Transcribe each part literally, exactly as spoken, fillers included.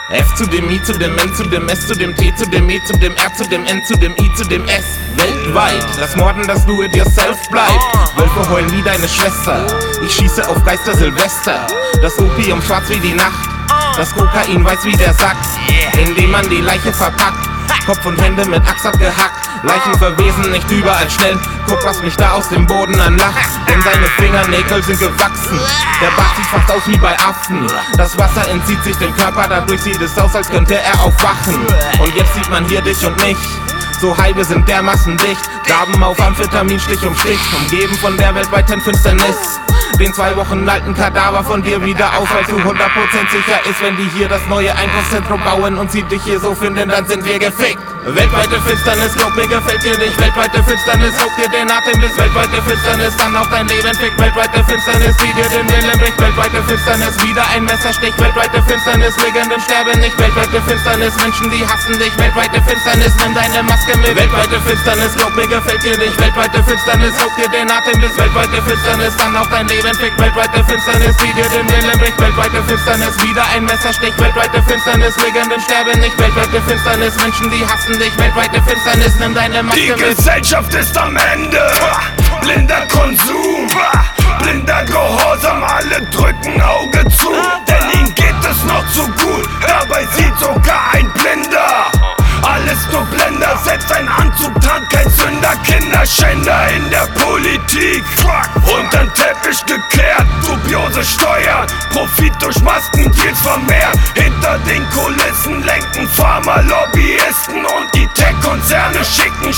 F zu dem I zu dem N zu dem S zu dem T zu dem E zu dem R zu dem N zu dem I zu dem S. Weltweit, das Morden, das Do-it-yourself bleibt. Wölfe heulen wie deine Schwester. Ich schieße auf Geister Silvester. Das Opium schwarz wie die Nacht. Das Kokain weiß wie der Sack, indem man die Leiche verpackt. Kopf und Hände mit Axt abgehackt. Leichen verwesen nicht überall schnell. Guck, was mich da aus dem Boden anlacht. Denn seine Fingernägel sind gewachsen. Der Bart sieht fast aus wie bei Affen. Das Wasser entzieht sich dem Körper, dadurch sieht es aus, als könnte er aufwachen. Und jetzt sieht man hier dich und mich. So high, wir sind dermaßen dicht. Gaben auf Amphetamin, Stich um Stich. Umgeben von der weltweiten Finsternis. Den zwei Wochen alten Kadaver von dir wieder auf, als du hundert Prozent sicher ist, wenn die hier das neue Einkaufszentrum bauen und sie dich hier so finden, dann sind wir gefickt. Weltweite Finsternis, glaub mir, gefällt dir nicht. Weltweite Finsternis, raub dir den Atem bis weltweite Finsternis, dann auch dein Leben fickt. Weltweite Finsternis, die dir den Willen bricht. Weltweite Finsternis, wieder ein Messerstich. Weltweite Finsternis, Legenden sterben nicht. Weltweite Finsternis, Menschen, die hassen dich. Weltweite Finsternis, nimm deine Maske mit. Weltweite Finsternis, glaub mir, gefällt dir nicht. Weltweite Finsternis, raub dir den Atem bis weltweite Finsternis, dann auch dein Leben fickt. Weltweite Finsternis, die dir den Willen bricht. Weltweite Finsternis, wieder ein Messerstich. Weltweite Finsternis, Legenden sterben nicht. Weltweite Finsternis, Menschen, die hassen dich. Weltweite Finsternis, nimm deine Maske Die mit. Gesellschaft ist am Ende. Blinder Konsum, blinder Gehorsam, alle drücken Auge zu. Denn ihnen geht es noch zu gut, dabei sieht sogar ein Blinder. Alles nur Blender, selbst ein Anzug tragt kein Sünder. Kinderschänder in der Politik, unterm Teppich gekehrt. Dubiose Steuern, Profit durch Maskendeals vermehrt. Hinter den Kulissen lenken Pharma-Lobbyisten und die Tech-Konzerne schicken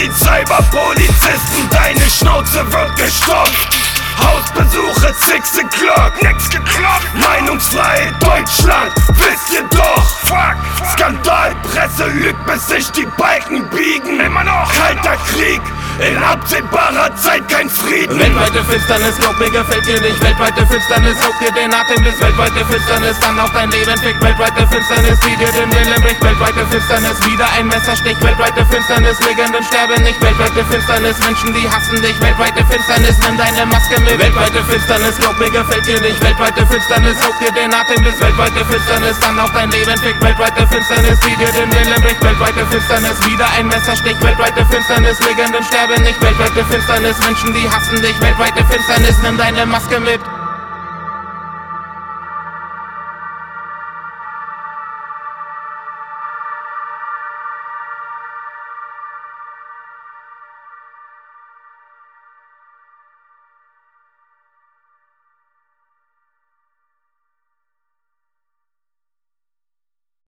Stasi-Cyberpolizisten. Deine Schnauze wird gestopft. Hausbesuche six o'clock, nix geklopft. Meinungsfreiheit Deutschland, wisst ihr doch. Fuck, Skandal, Presse lügt, bis sich die Balken biegen. Immer noch kalter Krieg, in absehbarer Zeit kein Frieden. Weltweite Finsternis, glaub mir, gefällt dir nicht. Weltweite Finsternis, raub dir den Atem bis weltweite Finsternis, dann auch dein Leben fickt. Weltweite Finsternis, die dir den Willen bricht. Weltweite Finsternis, wieder ein Messerstich. Weltweite Finsternis, Legenden sterben nicht. Weltweite Finsternis, Menschen, die hassen dich. Weltweite Finsternis, nimm deine Maske mit. Weltweite Finsternis, glaub mir, gefällt dir nicht. Weltweite Finsternis, raub dir den Atem bis weltweite Finsternis, dann auch dein Leben fickt. Weltweite Finsternis, die dir den Willen bricht. Weltweite Finsternis, wieder ein Messerstich. Weltweite Finsternis, Legenden sterben nicht. Weltweite Finsternis, Menschen, die hassen dich. Weltweite Finsternis, nimm deine Maske mit.